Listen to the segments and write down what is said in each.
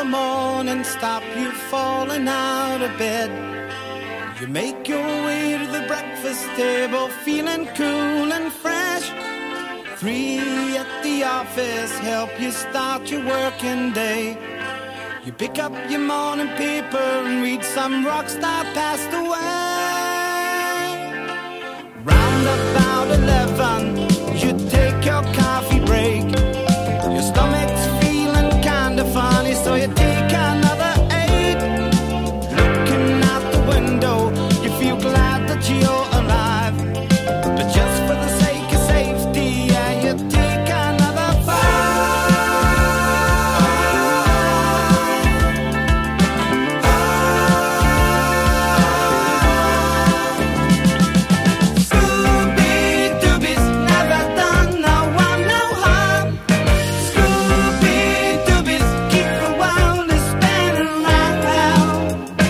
morning stop you falling out of bed. You make your way to the breakfast table feeling cool and fresh. 3 at the office help you start your working day. You pick up your morning paper and read some rock star passed away. Round about 11, you take your coffee break. Your stomach's feeling kinda funny, so you take another 8. Looking out the window, you feel glad that you're alive. But just for the sake of safety, yeah, you take another 5. Scooby-Dooby's never done no one no harm. Scooby-Dooby's keep the world is spinning round.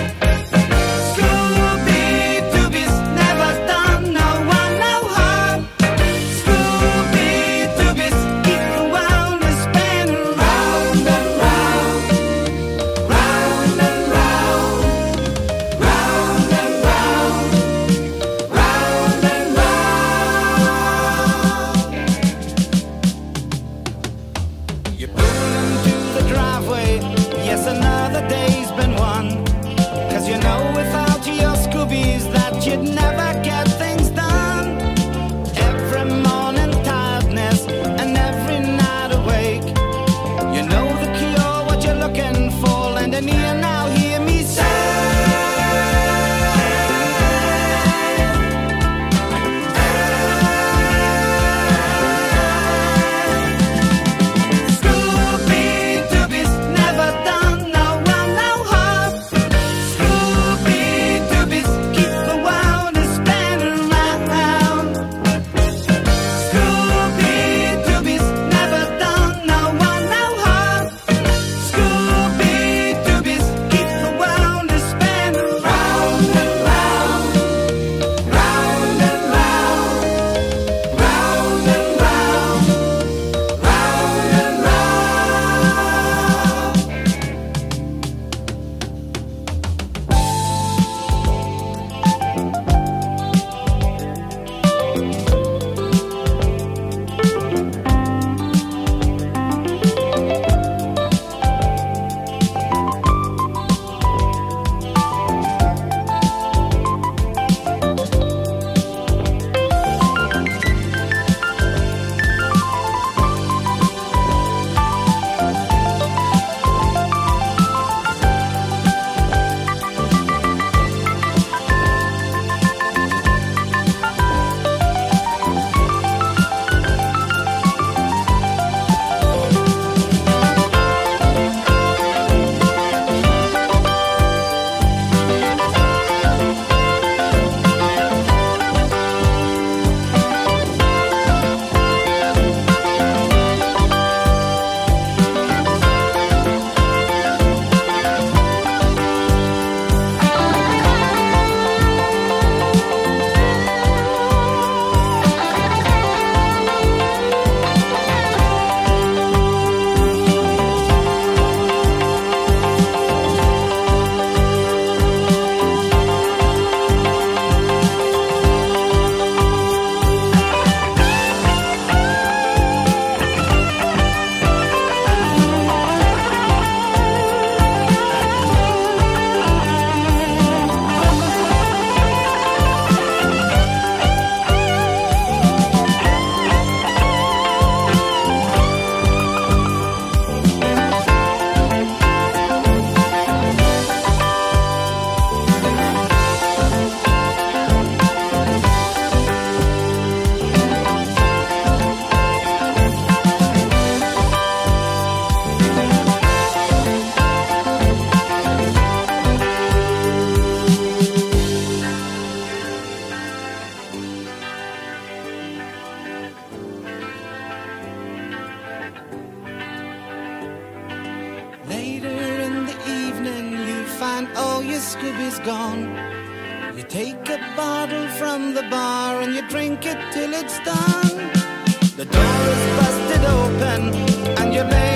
Scooby-Dooby's never done no one no harm. Scooby-Dooby's keep the world is spinning round and round, round and round, round and round, round and round. You pull into the driveway, yes, another day's been won. 'Cause you know without your Scoobies that you'd never get things done. Every morning tiredness and every night awake. You know the cure, what you're looking for, and in here now hear me say. Scooby-Dooby's never done no one no harm. Scooby-Dooby's keep the world is spinning round. Scooby-Dooby's never done no one no harm. Scooby-Dooby's keep the world is spinning round and round, round and round, round and round, round and Later in the evening, you find all your Scooby's gone. You take a bottle from the bar and you drink it till it's done. The door is busted open and you're